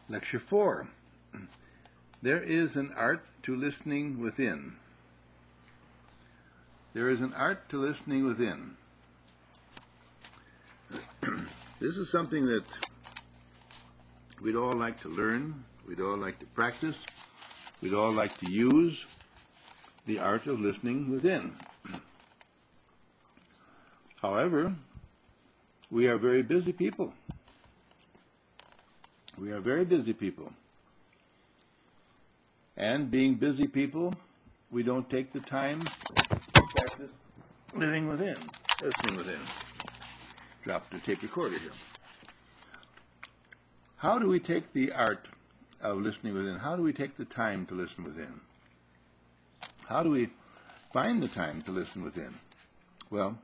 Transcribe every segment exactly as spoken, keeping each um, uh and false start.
Lecture four. There is an art to listening within. There is an art to listening within. This is something that we'd all like to learn, we'd all like to practice, we'd all like to use the art of listening within. However, we are very busy people. We are very busy people. And being busy people, we don't take the time to practice living within, listening within. Drop the tape recorder here. How do we take the art of listening within? How do we take the time to listen within? How do we find the time to listen within? Well,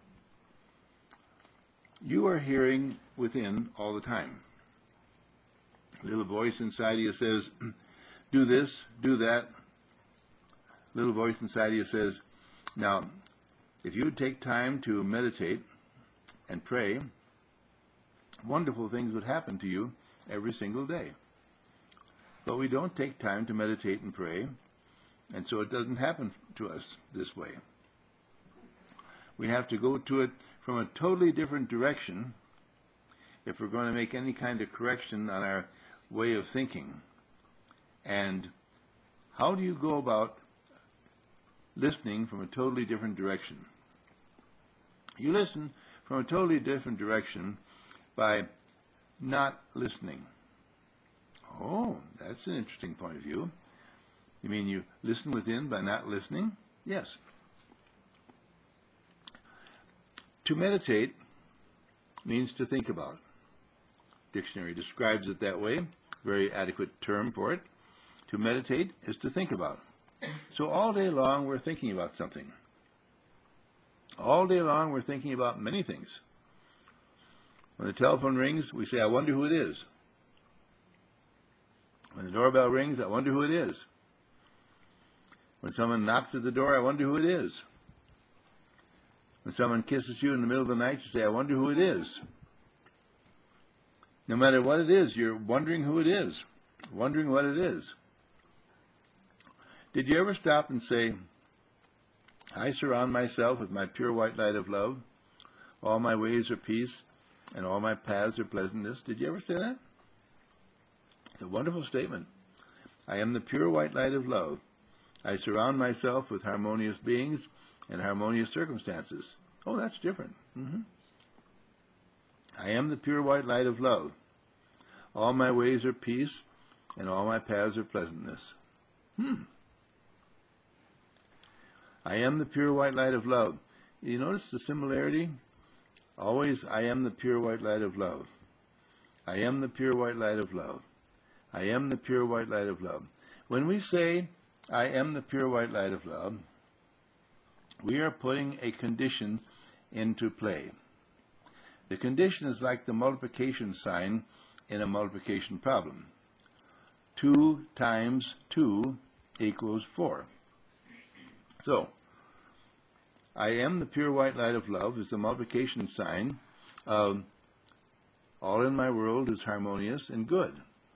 you are hearing within all the time. A little voice inside of you says, do this, do that. A little voice inside of you says, now, if you would take time to meditate and pray, wonderful things would happen to you every single day. But we don't take time to meditate and pray, and so it doesn't happen to us this way. We have to go to it from a totally different direction if we're going to make any kind of correction on our way of thinking. And how do you go about listening from a totally different direction? You listen from a totally different direction by not listening. Oh, that's an interesting point of view. You mean you listen within by not listening? Yes. To meditate means to think about. Dictionary describes it that way. Very adequate term for it. To meditate is to think about. So all day long we're thinking about something. All day long we're thinking about many things. When the telephone rings, we say, I wonder who it is. When the doorbell rings, I wonder who it is. When someone knocks at the door, I wonder who it is. When someone kisses you in the middle of the night, you say, I wonder who it is. No matter what it is, you're wondering who it is, wondering what it is. Did you ever stop and say, I surround myself with my pure white light of love, all my ways are peace, and all my paths are pleasantness? Did you ever say that? It's a wonderful statement. I am the pure white light of love. I surround myself with harmonious beings and harmonious circumstances. Oh, that's different. Mm-hmm. I am the pure white light of love. All my ways are peace, and all my paths are pleasantness. Hmm. I am the pure white light of love. You notice the similarity? Always, I am the pure white light of love. I am the pure white light of love. I am the pure white light of love. When we say, I am the pure white light of love, we are putting a condition into play. The condition is like the multiplication sign in a multiplication problem. Two times two equals four. So, I am the pure white light of love is the multiplication sign of all in my world is harmonious and good.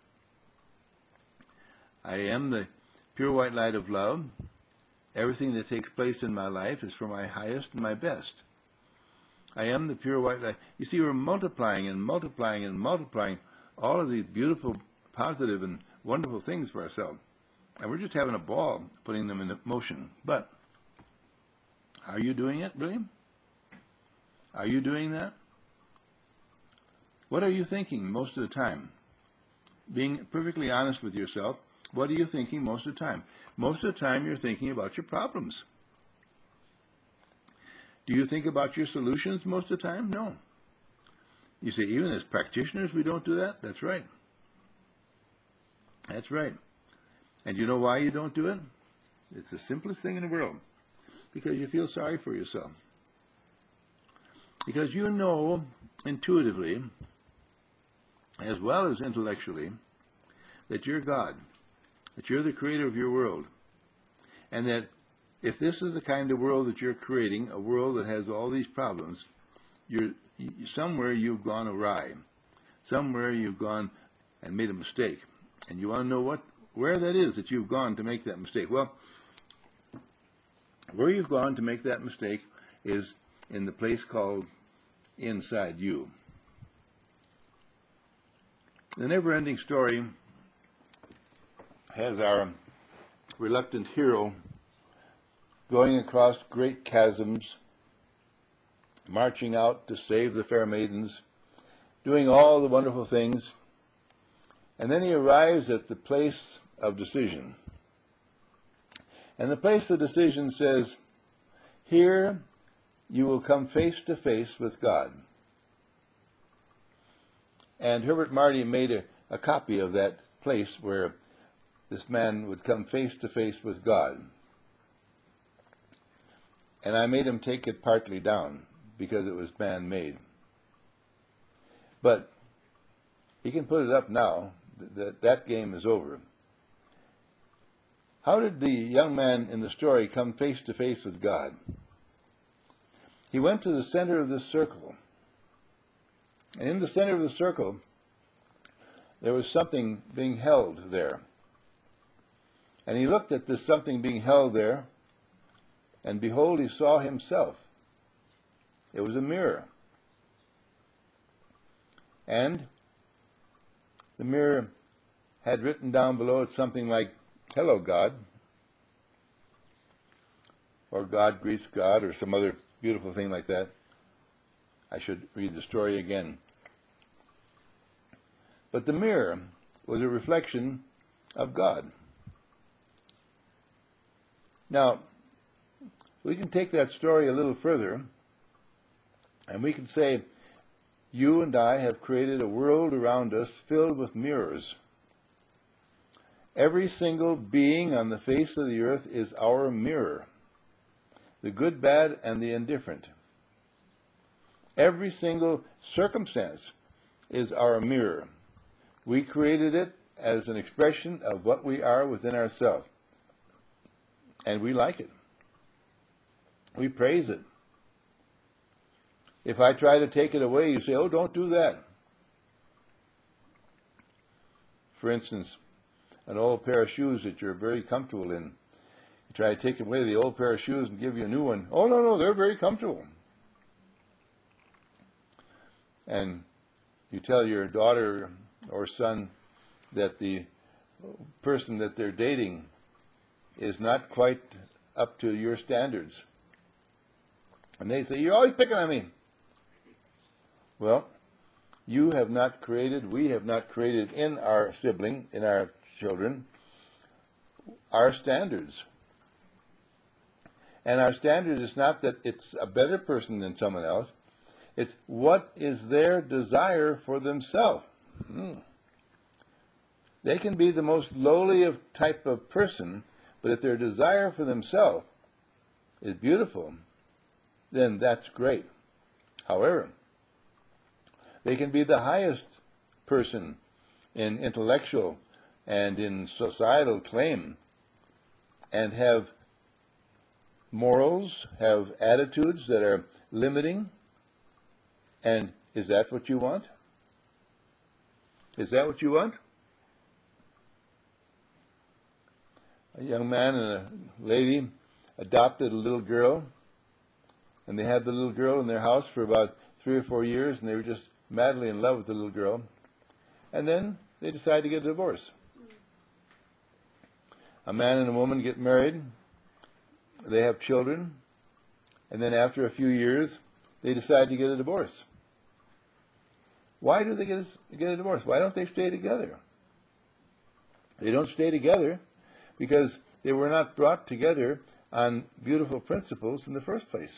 I am the pure white light of love. Everything that takes place in my life is for my highest and my best. I am the pure white light. You see, we're multiplying and multiplying and multiplying all of these beautiful, positive, and wonderful things for ourselves. And we're just having a ball putting them into motion. But are you doing it, really? Are you doing that? What are you thinking most of the time? Being perfectly honest with yourself, what are you thinking most of the time? Most of the time you're thinking about your problems. Do you think about your solutions most of the time? No. You say, even as practitioners, we don't do that? That's right. That's right. And you know why you don't do it? It's the simplest thing in the world. Because you feel sorry for yourself. Because you know intuitively, as well as intellectually, that you're God, that you're the creator of your world, and that if this is the kind of world that you're creating, a world that has all these problems, you're, somewhere you've gone awry. Somewhere you've gone and made a mistake. And you want to know what, where that is that you've gone to make that mistake. Well, where you've gone to make that mistake is in the place called inside you. The never-ending story has our reluctant hero going across great chasms, marching out to save the fair maidens, doing all the wonderful things, and then he arrives at the place of decision. And the place of decision says, here you will come face to face with God. And Herbert Marty made a, a copy of that place where this man would come face to face with God. And I made him take it partly down because it was man-made. But he can put it up now. That that game is over. How did the young man in the story come face to face with God? He went to the center of this circle. And in the center of the circle, there was something being held there. And he looked at this something being held there, and behold, he saw himself. It was a mirror. And the mirror had written down below it something like, "Hello, God," or "God greets God," or some other beautiful thing like that. I should read the story again. But the mirror was a reflection of God. Now, we can take that story a little further, and we can say, you and I have created a world around us filled with mirrors. Every single being on the face of the earth is our mirror, the good, bad, and the indifferent. Every single circumstance is our mirror. We created it as an expression of what we are within ourselves. And we like it. We praise it. If I try to take it away, you say, oh, don't do that. For instance, an old pair of shoes that you're very comfortable in. You try to take away the old pair of shoes and give you a new one. Oh, no, no, they're very comfortable. And you tell your daughter or son that the person that they're dating is not quite up to your standards. And they say, you're always picking on me. Well, you have not created, we have not created in our sibling, in our children, our standards. And our standard is not that it's a better person than someone else. It's what is their desire for themselves. Hmm. They can be the most lowly of type of person, but if their desire for themselves is beautiful, then that's great. However, they can be the highest person in intellectual and in societal claim and have morals, have attitudes that are limiting. And is that what you want? Is that what you want? A young man and a lady adopted a little girl, and they had the little girl in their house for about three or four years, and they were just madly in love with the little girl. And then they decided to get a divorce. A man and a woman get married, they have children, and then after a few years, they decide to get a divorce. Why do they get a, get a divorce? Why don't they stay together? They don't stay together because they were not brought together on beautiful principles in the first place.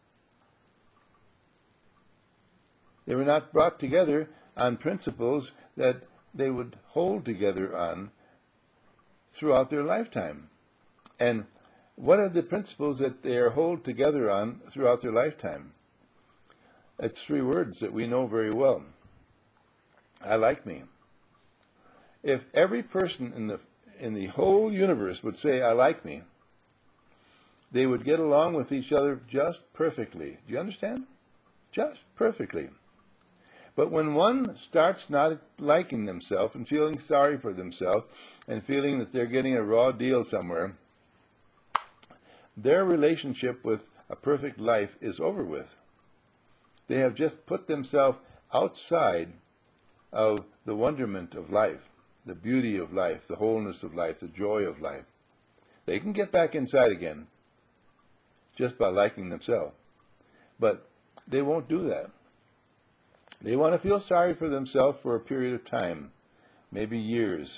They were not brought together on principles that they would hold together on throughout their lifetime. And what are the principles that they are hold together on throughout their lifetime? It's three words that we know very well. I like me. If every person in the in the whole universe would say, I like me, they would get along with each other just perfectly. Do you understand? Just perfectly. But when one starts not liking themselves and feeling sorry for themselves and feeling that they're getting a raw deal somewhere, their relationship with a perfect life is over with. They have just put themselves outside of the wonderment of life, the beauty of life, the wholeness of life, the joy of life. They can get back inside again just by liking themselves. But they won't do that. They want to feel sorry for themselves for a period of time, maybe years,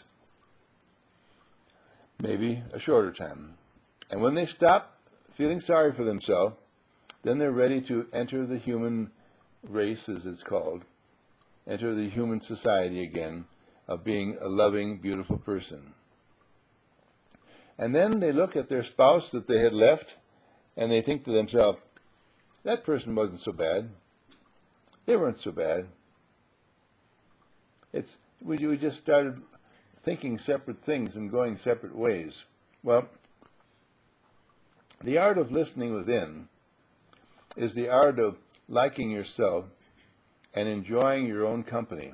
maybe a shorter time. And when they stop feeling sorry for themselves, then they're ready to enter the human race, as it's called, enter the human society again of being a loving, beautiful person. And then they look at their spouse that they had left, and they think to themselves, that person wasn't so bad. They weren't so bad. It's we, we just started thinking separate things and going separate ways. Well, the art of listening within is the art of liking yourself and enjoying your own company.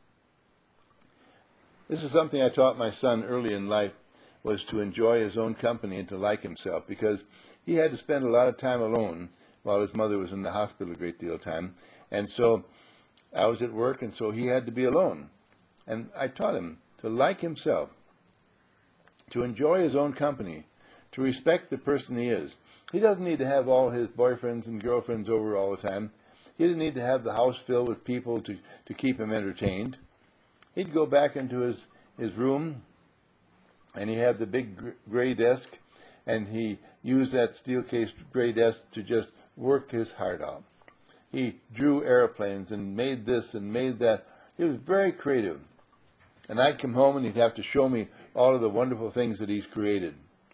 This is something I taught my son early in life, was to enjoy his own company and to like himself, because he had to spend a lot of time alone while his mother was in the hospital a great deal of time. And so I was at work, and so he had to be alone. And I taught him to like himself, to enjoy his own company, to respect the person he is. He doesn't need to have all his boyfriends and girlfriends over all the time. He didn't need to have the house filled with people to, to keep him entertained. He'd go back into his, his room, and he had the big gray desk, and he used that steel-cased gray desk to just work his heart out. He drew airplanes and made this and made that. He was very creative. And I'd come home and he'd have to show me all of the wonderful things that he's created.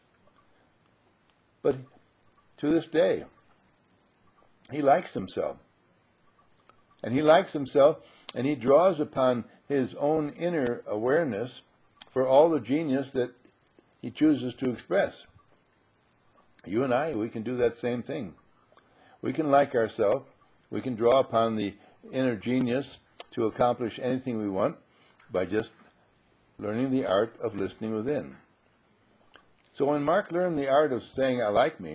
But to this day, he likes himself. And he likes himself, and he draws upon his own inner awareness for all the genius that he chooses to express. You and I, we can do that same thing. We can like ourselves. We can draw upon the inner genius to accomplish anything we want by just learning the art of listening within. So when Mark learned the art of saying, I like me,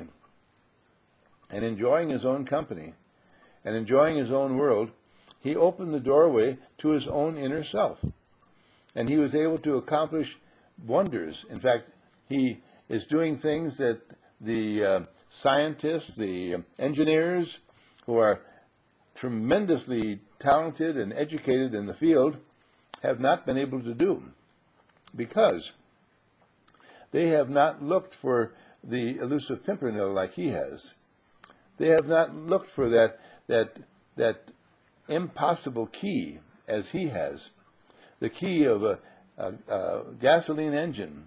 and enjoying his own company, and enjoying his own world, he opened the doorway to his own inner self. And he was able to accomplish wonders. In fact, he is doing things that the uh, scientists, the uh, engineers, who are tremendously talented and educated in the field, have not been able to do, because they have not looked for the elusive pimpernel like he has. They have not looked for that that that impossible key as he has, the key of a, a, a gasoline engine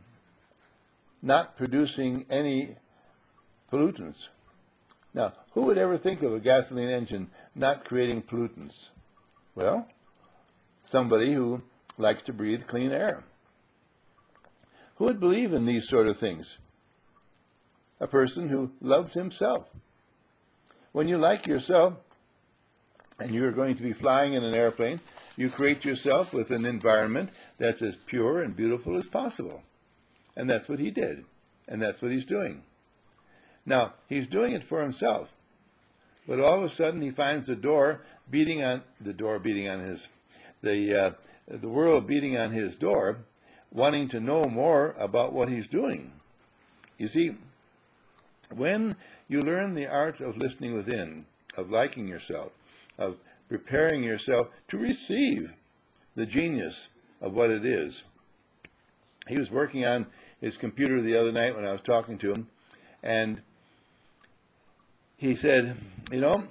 not producing any pollutants. Now, who would ever think of a gasoline engine not creating pollutants? Well, somebody who likes to breathe clean air. Who would believe in these sort of things? A person who loves himself. When you like yourself, and you're going to be flying in an airplane, you create yourself with an environment that's as pure and beautiful as possible. And that's what he did. And that's what he's doing. Now, he's doing it for himself. But all of a sudden, he finds the door beating on, the door beating on his, the, uh, the world beating on his door, wanting to know more about what he's doing. You see, when you learn the art of listening within, of liking yourself, of preparing yourself to receive the genius of what it is. He was working on his computer the other night when I was talking to him, and he said, you know,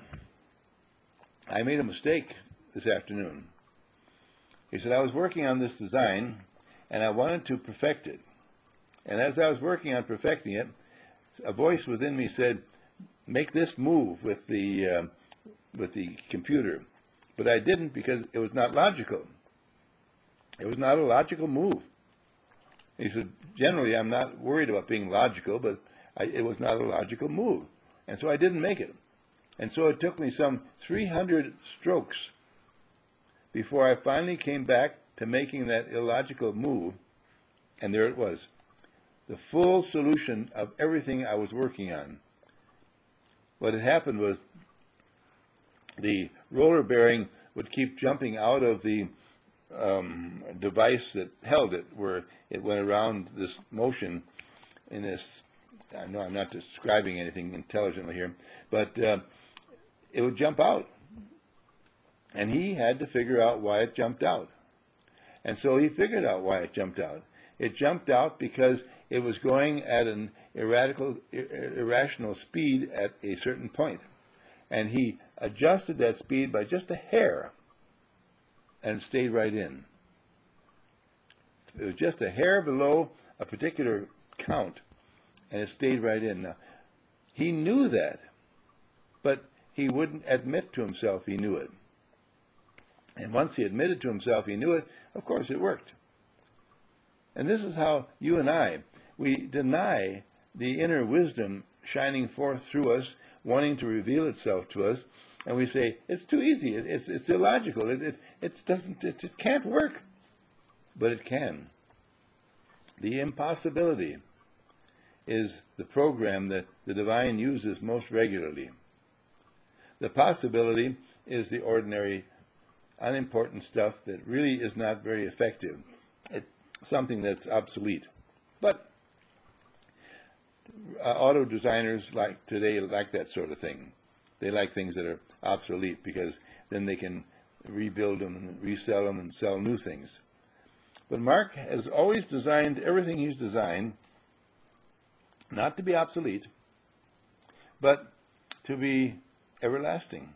I made a mistake this afternoon. He said, I was working on this design, and I wanted to perfect it. And as I was working on perfecting it, a voice within me said, make this move with the uh, with the computer. But I didn't, because it was not logical. It was not a logical move. He said, generally I'm not worried about being logical, but I, it was not a logical move. And so I didn't make it. And so it took me some three hundred strokes before I finally came back to making that illogical move, and there it was, the full solution of everything I was working on. What had happened was the roller bearing would keep jumping out of the um, device that held it, where it went around this motion in this, I know I'm not describing anything intelligently here, but uh, it would jump out. And he had to figure out why it jumped out. And so he figured out why it jumped out. It jumped out because it was going at an irrational, irrational speed at a certain point. And he adjusted that speed by just a hair and stayed right in. It was just a hair below a particular count, and it stayed right in. Now, he knew that, but he wouldn't admit to himself he knew it. And once he admitted to himself he knew it, of course it worked. And this is how you and I, we deny the inner wisdom shining forth through us, wanting to reveal itself to us, and we say, it's too easy, it, it's, it's illogical, it, it, it, doesn't, it, it can't work. But it can. The impossibility is the program that the divine uses most regularly. The possibility is the ordinary, unimportant stuff that really is not very effective. It's something that's obsolete. But uh, auto designers like today like that sort of thing. They like things that are obsolete because then they can rebuild them and resell them and sell new things. But Mark has always designed everything he's designed not to be obsolete, but to be everlasting.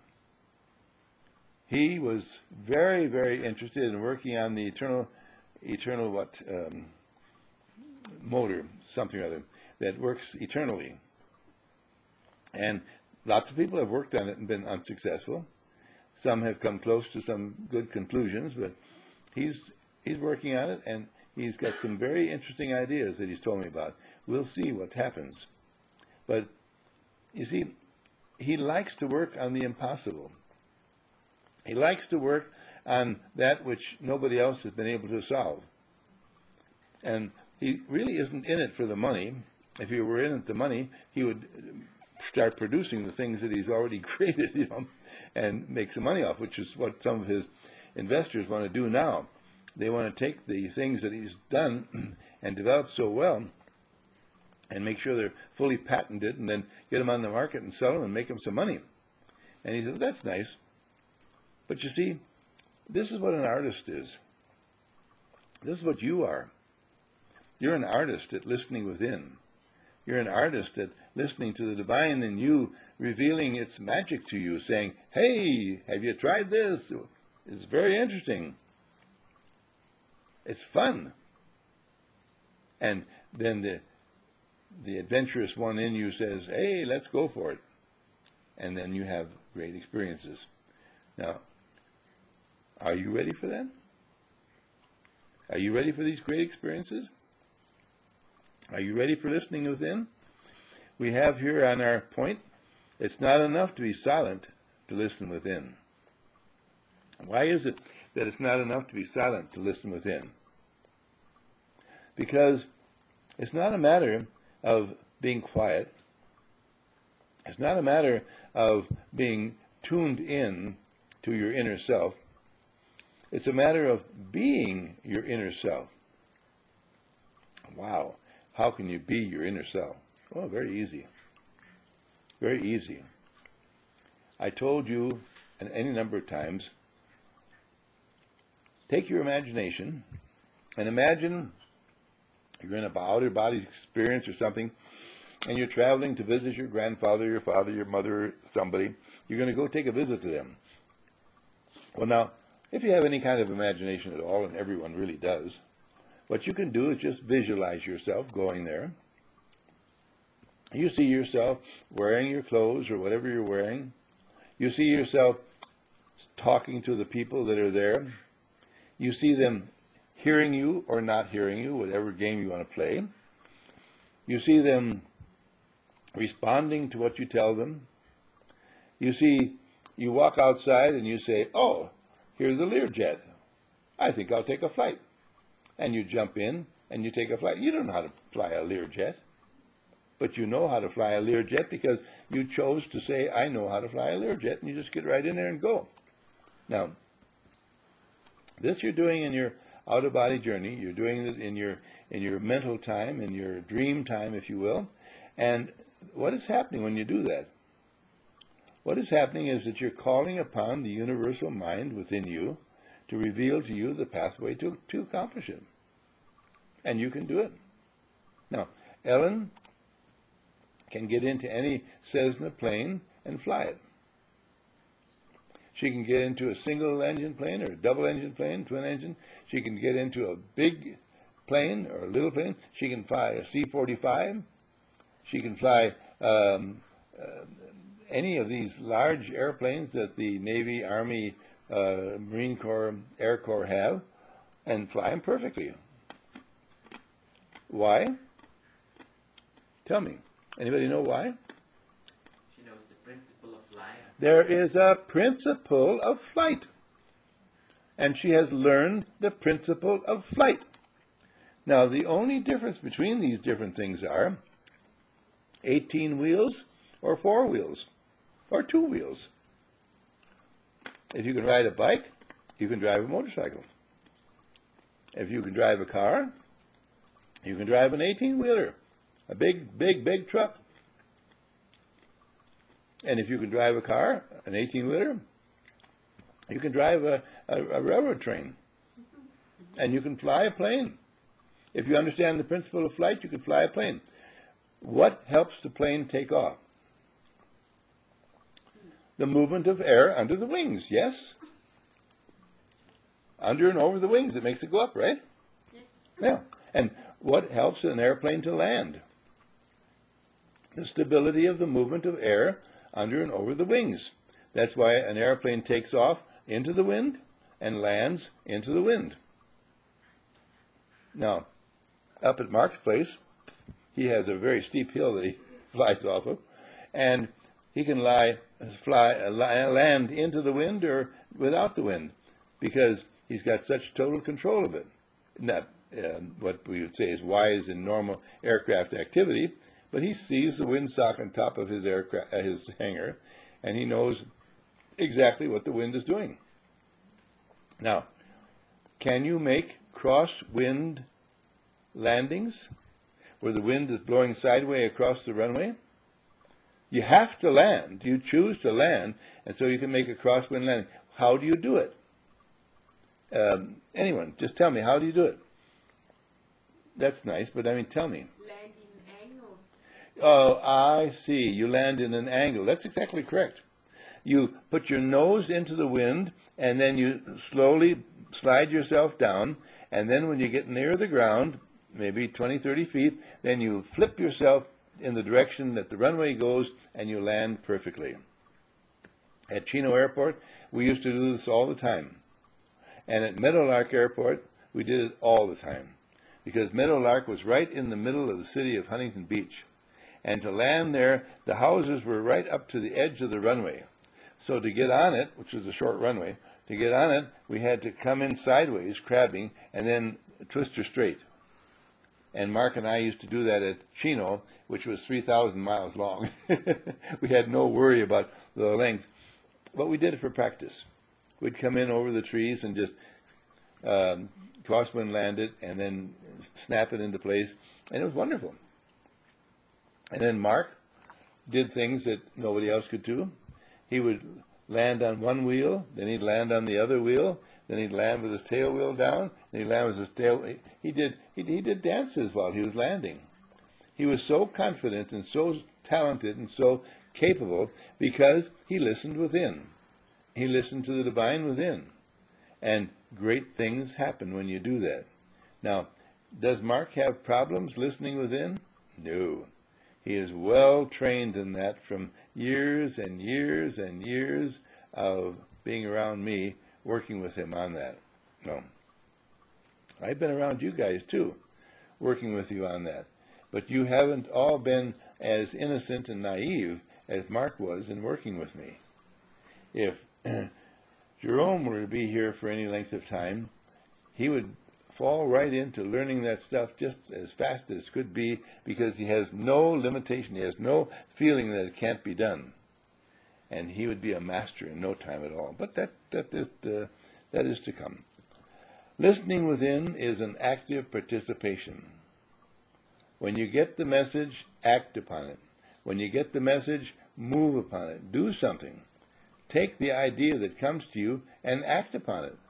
He was very, very interested in working on the eternal, eternal what, um, motor, something or other, that works eternally. And lots of people have worked on it and been unsuccessful. Some have come close to some good conclusions, but he's he's working on it, and he's got some very interesting ideas that he's told me about. We'll see what happens. But, you see, he likes to work on the impossible. He likes to work on that which nobody else has been able to solve. And he really isn't in it for the money. If he were in it the money, he would start producing the things that he's already created, you know, and make some money off, which is what some of his investors want to do now. They want to take the things that he's done and developed so well and make sure they're fully patented and then get them on the market and sell them and make them some money. And he said, well, that's nice. But you see, this is what an artist is. This is what you are. You're an artist at listening within. You're an artist at listening to the divine in you, revealing its magic to you, saying, hey, have you tried this? It's very interesting. It's fun. And then the the adventurous one in you says, hey, let's go for it. And then you have great experiences. Now, are you ready for that? Are you ready for these great experiences? Are you ready for listening within? We have here on our point, it's not enough to be silent to listen within. Why is it that it's not enough to be silent to listen within? Because it's not a matter of being quiet. It's not a matter of being tuned in to your inner self. It's a matter of being your inner self. Wow. How can you be your inner self? Oh, very easy. Very easy. I told you any number of times, take your imagination and imagine you're in a out-of-body experience or something, and you're traveling to visit your grandfather, your father, your mother, somebody. You're going to go take a visit to them. Well, now, if you have any kind of imagination at all, and everyone really does, what you can do is just visualize yourself going there. You see yourself wearing your clothes or whatever you're wearing. You see yourself talking to the people that are there. You see them hearing you or not hearing you, whatever game you want to play. You see them responding to what you tell them. You see, you walk outside and you say, oh, here's a Learjet. I think I'll take a flight. And you jump in and you take a flight. You don't know how to fly a Learjet, but you know how to fly a Learjet because you chose to say, I know how to fly a Learjet, and you just get right in there and go. Now, this you're doing in your out-of-body journey. You're doing it in your in your mental time, in your dream time, if you will. And what is happening when you do that? What is happening is that you're calling upon the universal mind within you to reveal to you the pathway to, to accomplish it. And you can do it. Now, Ellen can get into any Cessna plane and fly it. She can get into a single engine plane or a double engine plane, twin engine. She can get into a big plane or a little plane. She can fly a C forty-five. She can fly um, uh, any of these large airplanes that the Navy, Army, uh, Marine Corps, Air Corps have, and fly them perfectly. Why? Tell me. Anybody know why? She knows the principle of flying. There is a principle of flight. And she has learned the principle of flight. Now, the only difference between these different things are eighteen wheels or four wheels or two wheels. If you can ride a bike, you can drive a motorcycle. If you can drive a car, you can drive an eighteen-wheeler, a big, big, big truck. And if you can drive a car, an eighteen-wheeler, you can drive a, a, a railroad train. And you can fly a plane. If you understand the principle of flight, you can fly a plane. What helps the plane take off? The movement of air under the wings, yes? Under and over the wings, it makes it go up, right? Yes. Yeah. And what helps an airplane to land? The stability of the movement of air under and over the wings. That's why an airplane takes off into the wind and lands into the wind. Now, up at Mark's place, he has a very steep hill that he flies off of, and he can lie, fly, uh, land into the wind or without the wind, because he's got such total control of it. Not uh, what we would say is wise in normal aircraft activity, but he sees the windsock on top of his aircraft, uh, his hangar, and he knows exactly what the wind is doing. Now, can you make cross-wind landings where the wind is blowing sideways across the runway? You have to land. You choose to land, and so you can make a crosswind landing. How do you do it? Um, anyone, just tell me, how do you do it? That's nice, but I mean, tell me. Land in angle. Oh, I see. You land in an angle. That's exactly correct. You put your nose into the wind, and then you slowly slide yourself down, and then when you get near the ground, maybe twenty, thirty feet, then you flip yourself in the direction that the runway goes, and you land perfectly. At Chino Airport, we used to do this all the time. And at Meadowlark Airport, we did it all the time, because Meadowlark was right in the middle of the city of Huntington Beach. And to land there, the houses were right up to the edge of the runway. So to get on it, which was a short runway, to get on it, we had to come in sideways, crabbing, and then twist her straight. And Mark and I used to do that at Chino, which was three thousand miles long. We had no worry about the length, but we did it for practice. We'd come in over the trees and just um, crosswind land it and then snap it into place, and it was wonderful. And then Mark did things that nobody else could do. He would land on one wheel, then he'd land on the other wheel, then he'd land with his tail wheel down, then he'd land with his tail. He did he, he did dances while he was landing. He was so confident and so talented and so capable because he listened within. He listened to the divine within. And great things happen when you do that. Now, does Mark have problems listening within? No. He is well trained in that from years and years and years of being around me, working with him on that. No. I've been around you guys too, working with you on that. But you haven't all been as innocent and naive as Mark was in working with me. If Jerome were to be here for any length of time, he would fall right into learning that stuff just as fast as could be, because he has no limitation. He has no feeling that it can't be done. And he would be a master in no time at all. But that, that, is, uh, that is to come. Listening within is an active participation. When you get the message, act upon it. When you get the message, move upon it. Do something. Take the idea that comes to you and act upon it.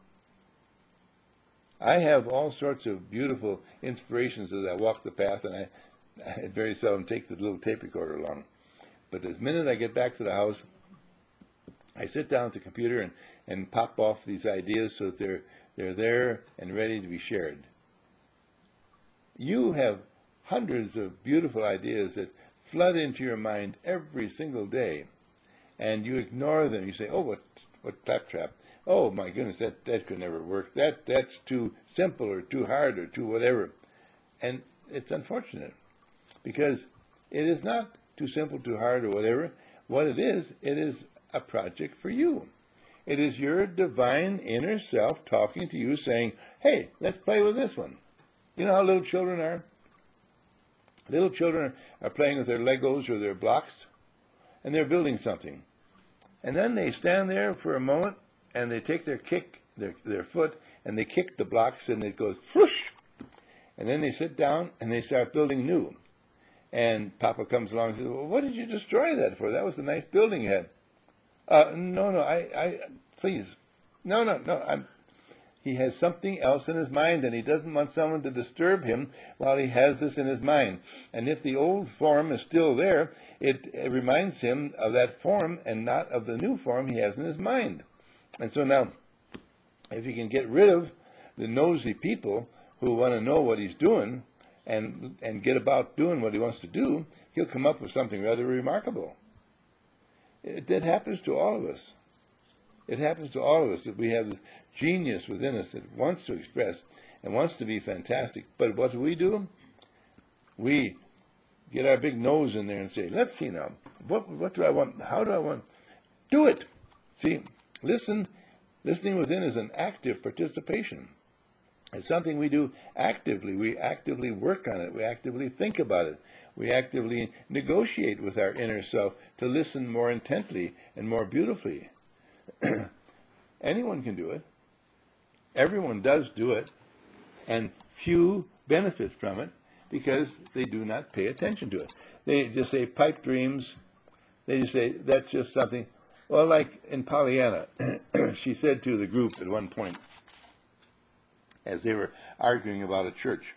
I have all sorts of beautiful inspirations as I walk the path, and I, I very seldom take the little tape recorder along. But the minute I get back to the house, I sit down at the computer and, and pop off these ideas so that they're, they're there and ready to be shared. You have hundreds of beautiful ideas that flood into your mind every single day, and you ignore them. You say, oh, what, what claptrap. Oh, my goodness, that, that could never work. That, that's too simple or too hard or too whatever. And it's unfortunate, because it is not too simple, too hard, or whatever. What it is, it is a project for you. It is your divine inner self talking to you, saying, hey, let's play with this one. You know how little children are? Little children are playing with their Legos or their blocks, and they're building something. And then they stand there for a moment, and they take their kick, their, their foot, and they kick the blocks, and it goes whoosh. And then they sit down, and they start building new. And Papa comes along and says, well, what did you destroy that for? That was a nice building you had. Uh, no, no, I, I, please. No, no, no, I'm, he has something else in his mind, and he doesn't want someone to disturb him while he has this in his mind. And if the old form is still there, it, it reminds him of that form and not of the new form he has in his mind. And so now, if he can get rid of the nosy people who want to know what he's doing and, and get about doing what he wants to do, he'll come up with something rather remarkable. It, that happens to all of us. It happens to all of us that we have the genius within us that wants to express and wants to be fantastic. But what do we do? We get our big nose in there and say, let's see now, what, what do I want? How do I want? Do it. See, listen, listening within is an active participation. It's something we do actively. We actively work on it. We actively think about it. We actively negotiate with our inner self to listen more intently and more beautifully. Anyone can do it. Everyone does do it. And few benefit from it because they do not pay attention to it. They just say pipe dreams. They just say that's just something. Well, like in Pollyanna, she said to the group at one point, as they were arguing about a church,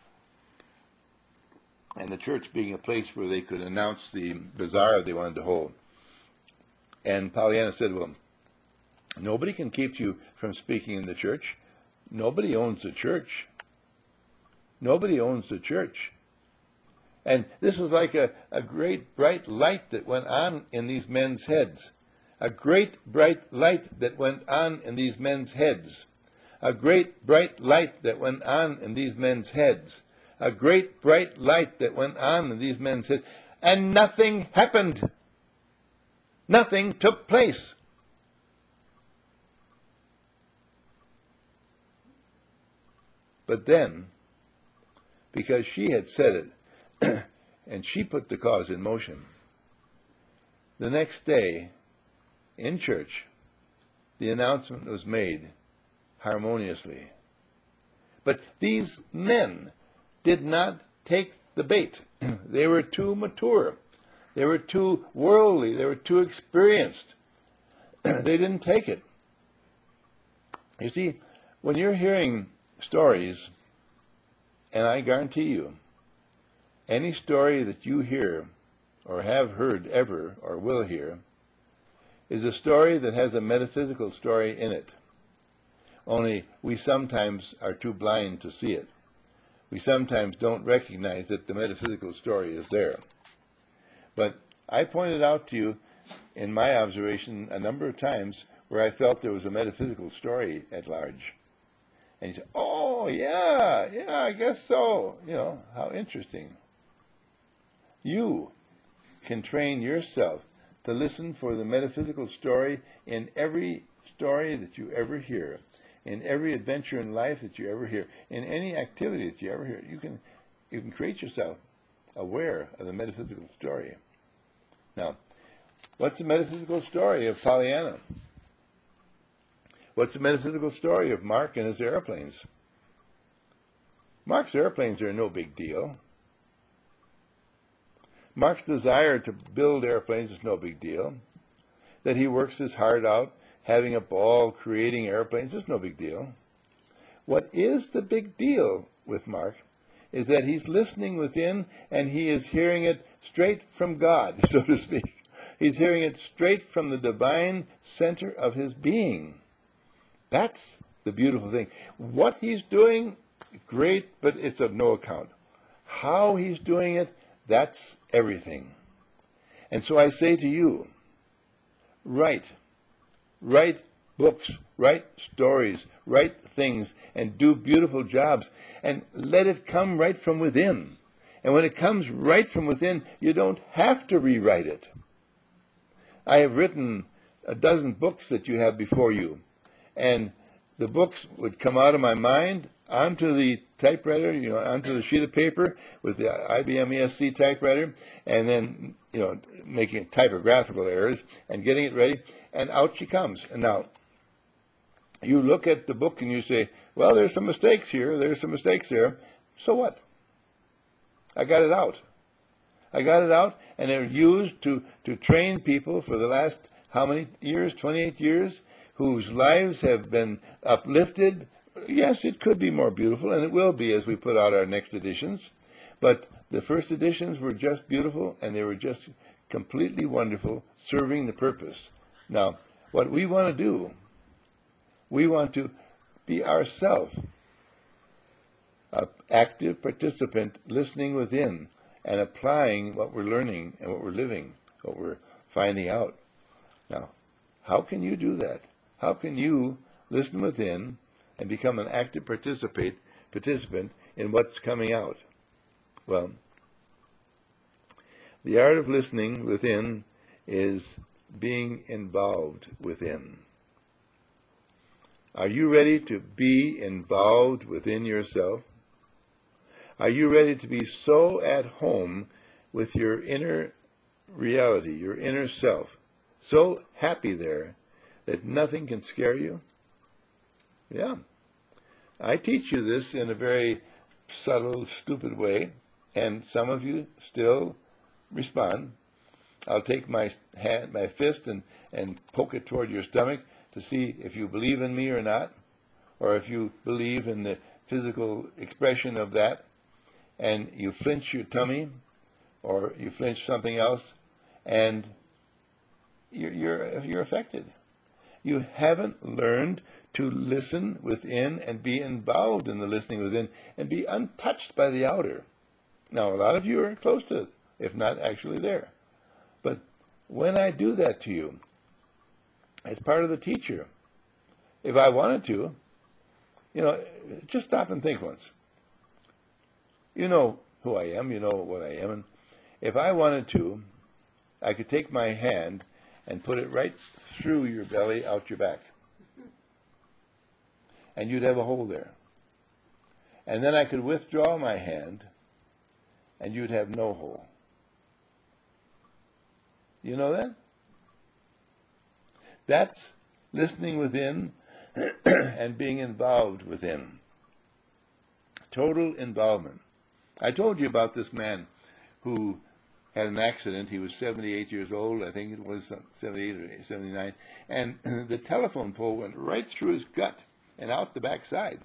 and the church being a place where they could announce the bazaar they wanted to hold. And Pollyanna said, well, nobody can keep you from speaking in the church. Nobody owns the church. Nobody owns the church. And this was like a, a great bright light that went on in these men's heads. A great bright light that went on in these men's heads. A great bright light that went on in these men's heads. A great bright light that went on in these men's heads. And nothing happened. Nothing took place. But then, because she had said it, and she put the cause in motion, the next day, in church, the announcement was made harmoniously. But these men did not take the bait. They were too mature. They were too worldly. They were too experienced. They didn't take it. You see, when you're hearing stories, and I guarantee you, any story that you hear or have heard ever or will hear is a story that has a metaphysical story in it. Only we sometimes are too blind to see it. We sometimes don't recognize that the metaphysical story is there. But I pointed out to you in my observation a number of times where I felt there was a metaphysical story at large. And you say, oh, yeah, yeah, I guess so. You know, how interesting. You can train yourself to listen for the metaphysical story in every story that you ever hear, in every adventure in life that you ever hear, in any activity that you ever hear, you can you can create yourself aware of the metaphysical story. Now, what's the metaphysical story of Pollyanna? What's the metaphysical story of Mark and his airplanes? Mark's airplanes are no big deal. Mark's desire to build airplanes is no big deal. That he works his heart out, having a ball, creating airplanes is no big deal. What is the big deal with Mark is that he's listening within and he is hearing it straight from God, so to speak. He's hearing it straight from the divine center of his being. That's the beautiful thing. What he's doing, great, but it's of no account. How he's doing it, that's everything. And so I say to you, write. Write books, write stories, write things, and do beautiful jobs, and let it come right from within. And when it comes right from within, you don't have to rewrite it. I have written a dozen books that you have before you, and the books would come out of my mind onto the typewriter, you know, onto the sheet of paper with the I B M E S C typewriter, and then, you know, making typographical errors and getting it ready, and out she comes. And now, you look at the book and you say, well, there's some mistakes here, there's some mistakes there. So what? I got it out. I got it out, and they're used to, to train people for the last, how many years, twenty-eight years, whose lives have been uplifted. Yes, it could be more beautiful, and it will be as we put out our next editions. But the first editions were just beautiful, and they were just completely wonderful, serving the purpose. Now, what we want to do, we want to be ourselves an active participant, listening within and applying what we're learning and what we're living, what we're finding out. Now, how can you do that? How can you listen within and become an active participate, participant in what's coming out? Well, the art of listening within is being involved within. Are you ready to be involved within yourself? Are you ready to be so at home with your inner reality, your inner self, so happy there that nothing can scare you? Yeah. I teach you this in a very subtle, stupid way, and some of you still respond. I'll take my hand, my fist, and, and poke it toward your stomach to see if you believe in me or not, or if you believe in the physical expression of that, and you flinch your tummy, or you flinch something else, and you're, you're, you're affected. You haven't learned to listen within and be involved in the listening within and be untouched by the outer. Now, a lot of you are close to it, if not actually there. But when I do that to you, as part of the teacher, if I wanted to, you know, just stop and think once. You know who I am, you know what I am, and if I wanted to, I could take my hand and put it right through your belly, out your back. And you'd have a hole there. And then I could withdraw my hand, and you'd have no hole. You know that? That's listening within and being involved within. Total involvement. I told you about this man who had an accident. He was seventy-eight years old, I think it was seventy-eight or seventy-nine, and the telephone pole went right through his gut and out the backside.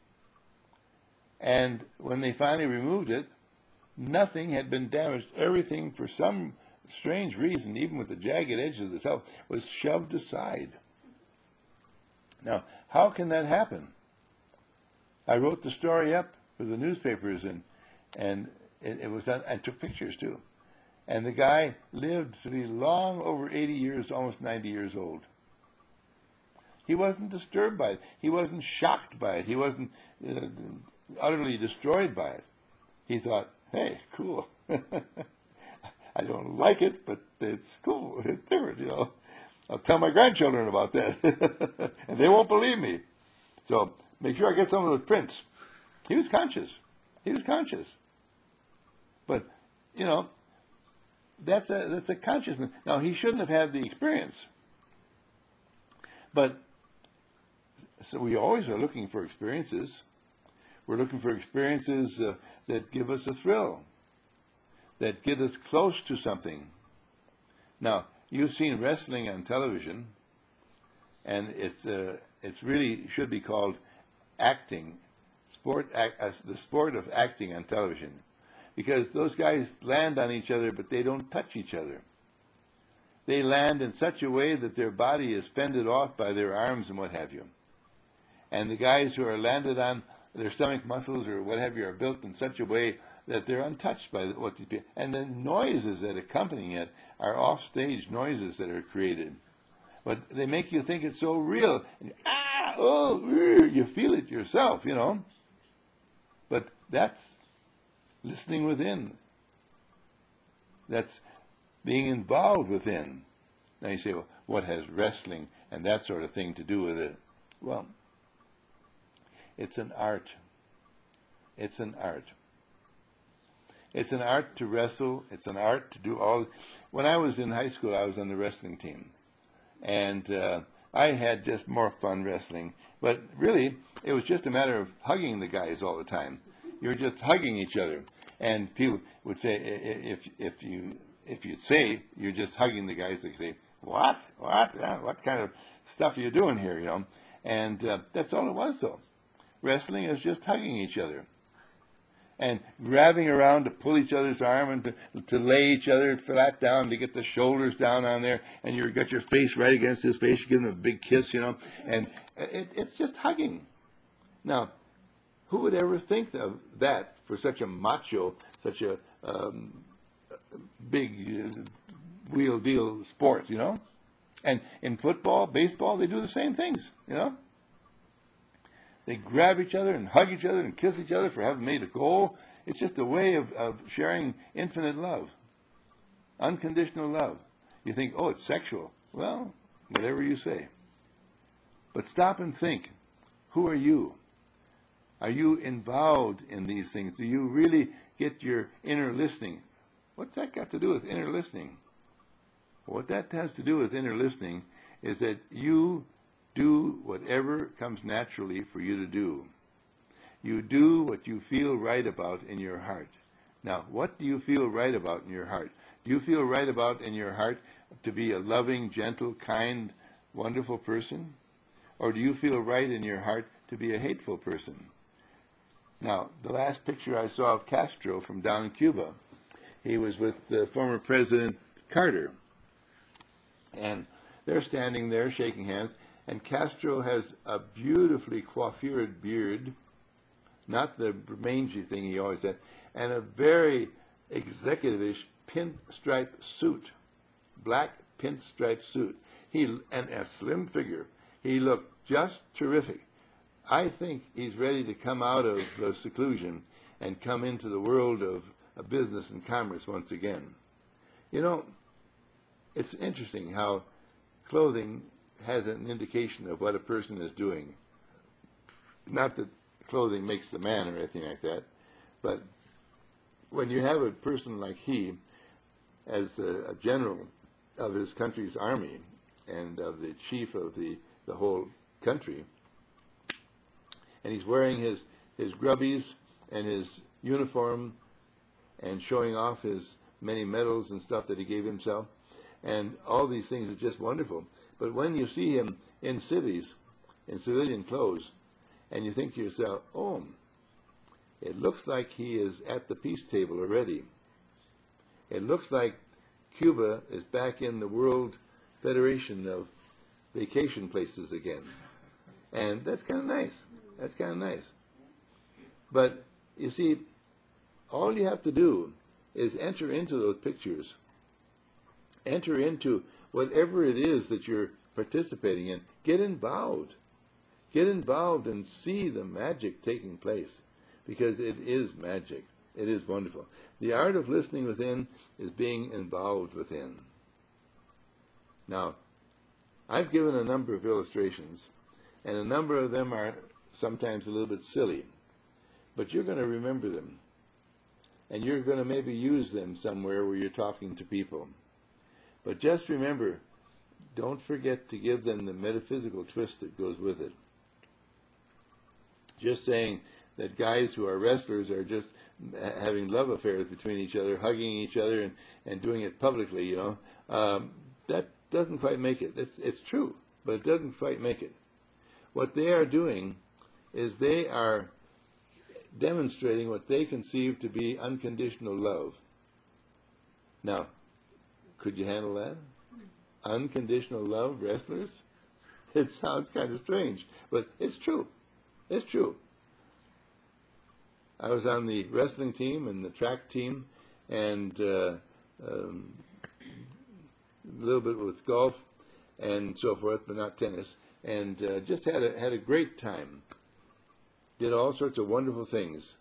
And when they finally removed it, nothing had been damaged. Everything, for some strange reason, even with the jagged edges of the telephone, was shoved aside. Now, how can that happen? I wrote the story up for the newspapers, and and it, it was done. I took pictures too. And the guy lived to be long over eighty years, almost ninety years old. He wasn't disturbed by it. He wasn't shocked by it. He wasn't uh, utterly destroyed by it. He thought, hey, cool. I don't like it, but it's cool. It's different, you know. I'll tell my grandchildren about that. And they won't believe me. So make sure I get some of those prints. He was conscious. He was conscious. But, you know, that's a that's a consciousness. Now, he shouldn't have had the experience. But so we always are looking for experiences. We're looking for experiences uh, that give us a thrill, that get us close to something. Now, you've seen wrestling on television, and it's uh, it's really should be called acting, sport, act, uh, the sport of acting on television, because those guys land on each other, but they don't touch each other. They land in such a way that their body is fended off by their arms and what have you. And the guys who are landed on, their stomach muscles or what have you, are built in such a way that they're untouched by what these people. And the noises that accompany it are off-stage noises that are created. But they make you think it's so real. And, ah, oh, you feel it yourself, you know. But that's listening within. That's being involved within. Now you say, well, what has wrestling and that sort of thing to do with it? Well, it's an art. It's an art. It's an art to wrestle. It's an art to do all. When I was in high school, I was on the wrestling team. And uh, I had just more fun wrestling. But really, it was just a matter of hugging the guys all the time. You were just hugging each other. And people would say, if if you if you say you're just hugging the guys, they say, what? What? Yeah, what kind of stuff are you doing here, you know? And uh, that's all it was, though. Wrestling is just hugging each other and grabbing around to pull each other's arm and to, to lay each other flat down, to get the shoulders down on there, and you've got your face right against his face. You give him a big kiss, you know, and it, it's just hugging. Now, who would ever think of that for such a macho, such a um, big uh, wheel deal sport, you know? And in football, baseball, they do the same things, you know? They grab each other and hug each other and kiss each other for having made a goal. It's just a way of, of sharing infinite love, unconditional love. You think, oh, it's sexual. Well, whatever you say. But stop and think, who are you? Are you involved in these things? Do you really get your inner listening? What's that got to do with inner listening? What that has to do with inner listening is that you do whatever comes naturally for you to do. You do what you feel right about in your heart. Now, what do you feel right about in your heart? Do you feel right about in your heart to be a loving, gentle, kind, wonderful person? Or do you feel right in your heart to be a hateful person? Now, the last picture I saw of Castro from down in Cuba, he was with the former President Carter. And they're standing there shaking hands. And Castro has a beautifully coiffured beard, not the mangy thing he always had, and a very executive-ish pinstripe suit, black pinstripe suit. He and a slim figure. He looked just terrific. I think he's ready to come out of the seclusion and come into the world of, of business and commerce once again. You know, it's interesting how clothing has an indication of what a person is doing. Not that clothing makes the man or anything like that, but when you have a person like he as a, a general of his country's army and of the chief of the, the whole country, and he's wearing his, his grubbies and his uniform and showing off his many medals and stuff that he gave himself, and all these things are just wonderful. But when you see him in civies, in civilian clothes, and you think to yourself, oh, it looks like he is at the peace table already. It looks like Cuba is back in the World Federation of vacation places again. And that's kind of nice. That's kind of nice. But, you see, all you have to do is enter into those pictures. Enter into whatever it is that you're participating in. Get involved. Get involved and see the magic taking place, because it is magic. It is wonderful. The art of listening within is being involved within. Now, I've given a number of illustrations, and a number of them are sometimes a little bit silly, but you're going to remember them, and you're going to maybe use them somewhere where you're talking to people. But just remember, don't forget to give them the metaphysical twist that goes with it. Just saying that guys who are wrestlers are just having love affairs between each other, hugging each other, and, and doing it publicly, you know, um, that doesn't quite make it. It's, it's true, but it doesn't quite make it. What they are doing is they are demonstrating what they conceive to be unconditional love. Now, could you handle that? Unconditional love, wrestlers? It sounds kind of strange, but it's true. It's true. I was on the wrestling team and the track team, and uh, um, a little bit with golf and so forth, but not tennis, and uh, just had a, had a great time. Did all sorts of wonderful things.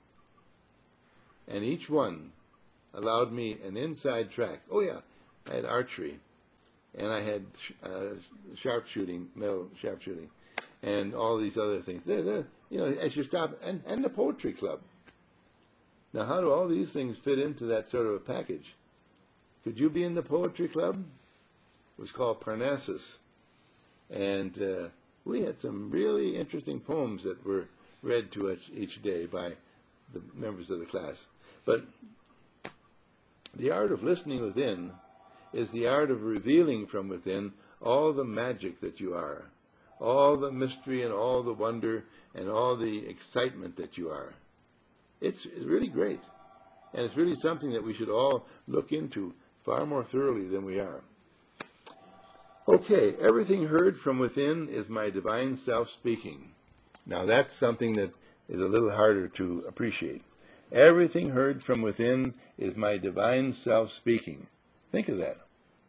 And each one allowed me an inside track. Oh yeah, I had archery, and I had uh, sharpshooting, metal sharpshooting, and all these other things. They're, they're, you know, as you stop, and, and the poetry club. Now, how do all these things fit into that sort of a package? Could you be in the poetry club? It was called Parnassus, and uh, we had some really interesting poems that were read to us each day by the members of the class. But the art of listening within is the art of revealing from within all the magic that you are, all the mystery and all the wonder and all the excitement that you are. It's really great, and it's really something that we should all look into far more thoroughly than we are. Okay, everything heard from within is my divine self speaking. Now that's something that is a little harder to appreciate. Everything heard from within is my divine self speaking. Think of that.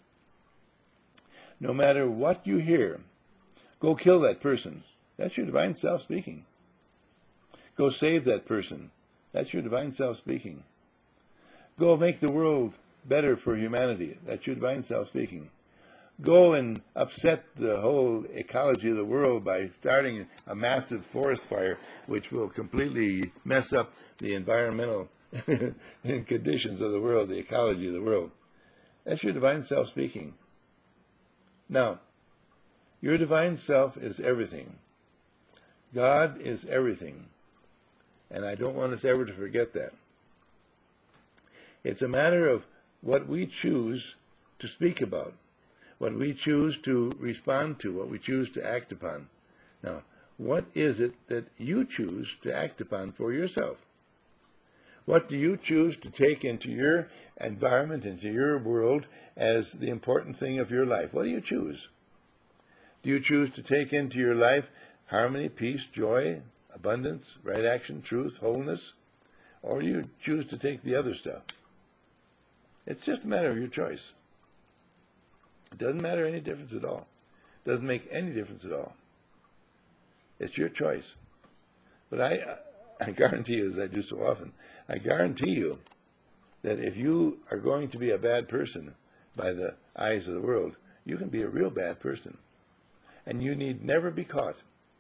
No matter what you hear, go kill that person. That's your divine self speaking. Go save that person. That's your divine self speaking. Go make the world better for humanity. That's your divine self speaking. Go and upset the whole ecology of the world by starting a massive forest fire, which will completely mess up the environmental conditions of the world, the ecology of the world. That's your divine self speaking. Now, your divine self is everything. God is everything. And I don't want us ever to forget that. It's a matter of what we choose to speak about, what we choose to respond to, what we choose to act upon. Now, what is it that you choose to act upon for yourself? What do you choose to take into your environment, into your world, as the important thing of your life? What do you choose? Do you choose to take into your life harmony, peace, joy, abundance, right action, truth, wholeness? Or do you choose to take the other stuff? It's just a matter of your choice. It doesn't matter any difference at all. It doesn't make any difference at all. It's your choice. But I, I guarantee you, as I do so often, I guarantee you that if you are going to be a bad person by the eyes of the world, you can be a real bad person. And you need never be caught.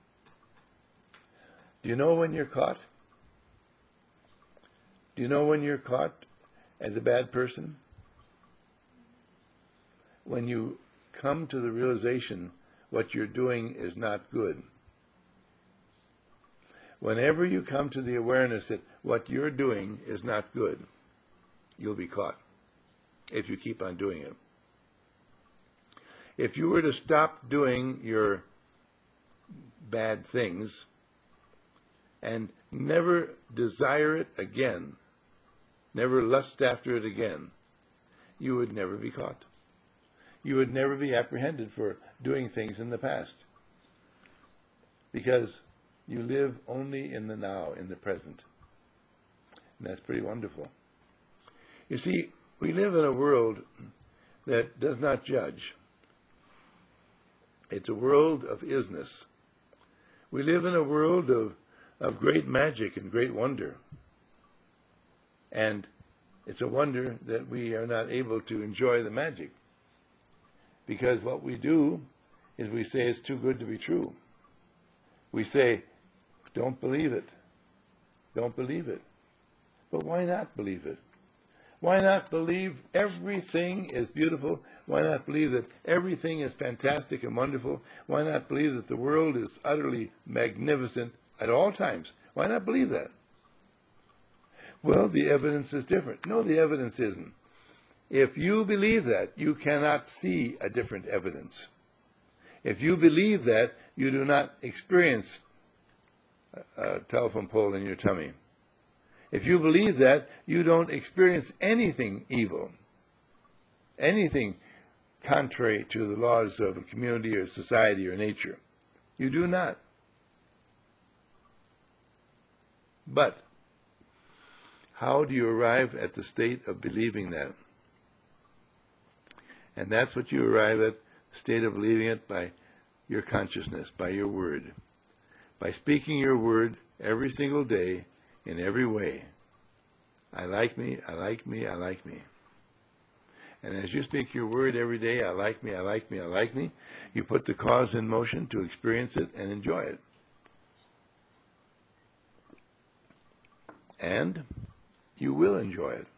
Do you know when you're caught? Do you know when you're caught as a bad person? When you come to the realization what you're doing is not good. Whenever you come to the awareness that what you're doing is not good, you'll be caught if you keep on doing it. If you were to stop doing your bad things and never desire it again, never lust after it again, you would never be caught. You would never be apprehended for doing things in the past, because you live only in the now, in the present. And that's pretty wonderful. You see, we live in a world that does not judge. It's a world of isness. We live in a world of, of great magic and great wonder. And it's a wonder that we are not able to enjoy the magic. Because what we do is we say it's too good to be true. We say, don't believe it. Don't believe it. But why not believe it? Why not believe everything is beautiful? Why not believe that everything is fantastic and wonderful? Why not believe that the world is utterly magnificent at all times? Why not believe that? Well, the evidence is different. No, the evidence isn't. If you believe that, you cannot see a different evidence. If you believe that, you do not experience a telephone pole in your tummy. If you believe that, you don't experience anything evil, anything contrary to the laws of a community or society or nature. You do not. But how do you arrive at the state of believing that? And that's what you arrive at, the state of believing it, by your consciousness, by your word. By speaking your word every single day, in every way. I like me, I like me, I like me. And as you speak your word every day, I like me, I like me, I like me, you put the cause in motion to experience it and enjoy it. And you will enjoy it.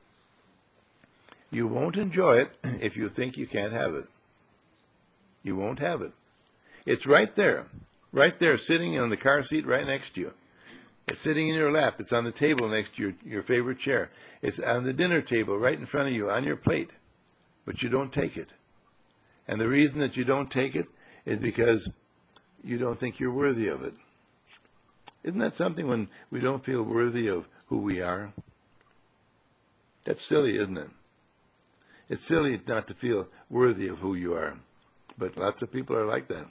You won't enjoy it if you think you can't have it. You won't have it. It's right there, right there, sitting on the car seat right next to you. It's sitting in your lap. It's on the table next to your, your favorite chair. It's on the dinner table right in front of you, on your plate. But you don't take it. And the reason that you don't take it is because you don't think you're worthy of it. Isn't that something, when we don't feel worthy of who we are? That's silly, isn't it? It's silly not to feel worthy of who you are. But lots of people are like that.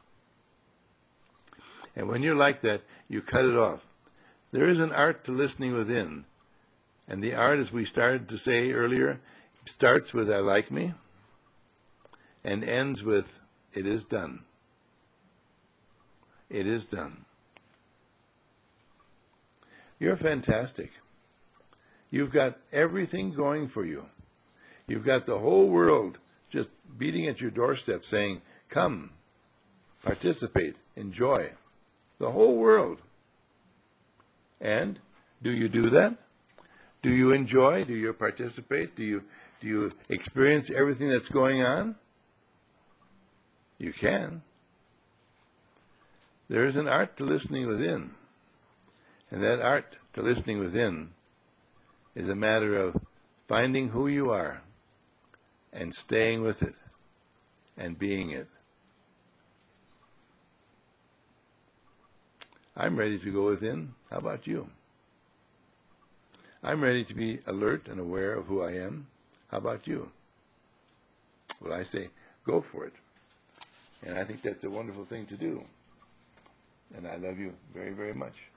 And when you're like that, you cut it off. There is an art to listening within. And the art, as we started to say earlier, starts with I like me and ends with it is done. It is done. You're fantastic. You've got everything going for you. You've got the whole world just beating at your doorstep saying, come, participate, enjoy. The whole world. And do you do that? Do you enjoy? Do you participate? Do you do you experience everything that's going on? You can. There is an art to listening within. And that art to listening within is a matter of finding who you are and staying with it and being it. I'm ready to go within. How about you? I'm ready to be alert and aware of who I am. How about you? Well, I say, go for it. And I think that's a wonderful thing to do. And I love you very, very much.